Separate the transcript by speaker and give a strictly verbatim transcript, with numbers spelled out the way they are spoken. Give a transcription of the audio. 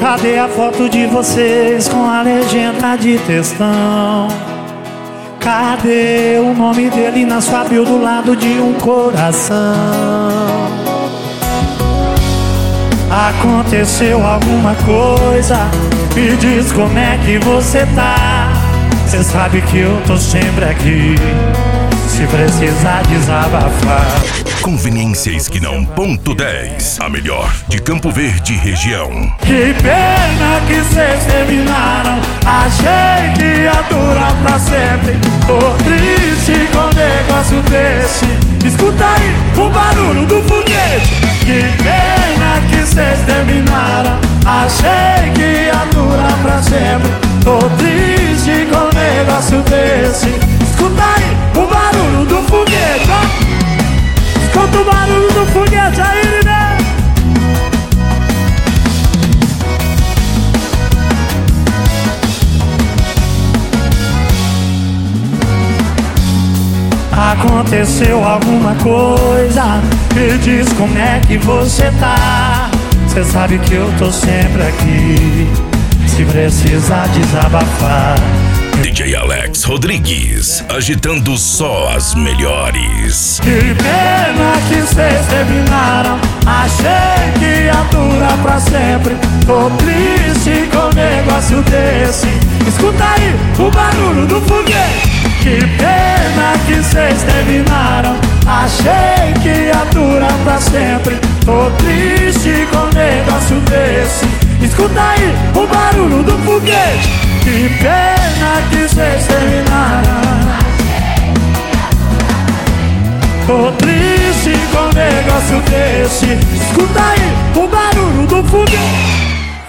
Speaker 1: Cadê a foto de vocês com a legenda de textão? Cadê o nome dele na sua bio do lado de um coração? Aconteceu alguma coisa? Me diz como é que você tá. Cê sabe que eu tô sempre aqui, se precisar desabafar.
Speaker 2: Conveniência Esquinão ponto dez, a melhor de Campo Verde região.
Speaker 1: Que pena que cês terminaram, achei que ia durar pra sempre. Tô triste com um negócio desse, escuta aí o barulho do foguete. Que pena que cês terminaram, achei que ia durar pra sempre. Tô triste com um negócio desse, escuta aí o barulho do foguete, ó. Escuta o barulho do foguete aí, né? Aconteceu alguma coisa? Me diz como é que você tá. Cê sabe que eu tô sempre aqui, se precisar desabafar.
Speaker 2: D J Alex Rodrigues, agitando só as melhores.
Speaker 1: Que pena que cês terminaram, achei que ia durar pra sempre. Tô triste com um negócio desse, escuta aí o barulho do foguete. Que pena que cês terminaram, achei que ia durar pra sempre. Tô triste com um negócio desse, escuta aí o barulho do foguete. Que pena que cês terminaram, tô triste com um negócio desse, escuta aí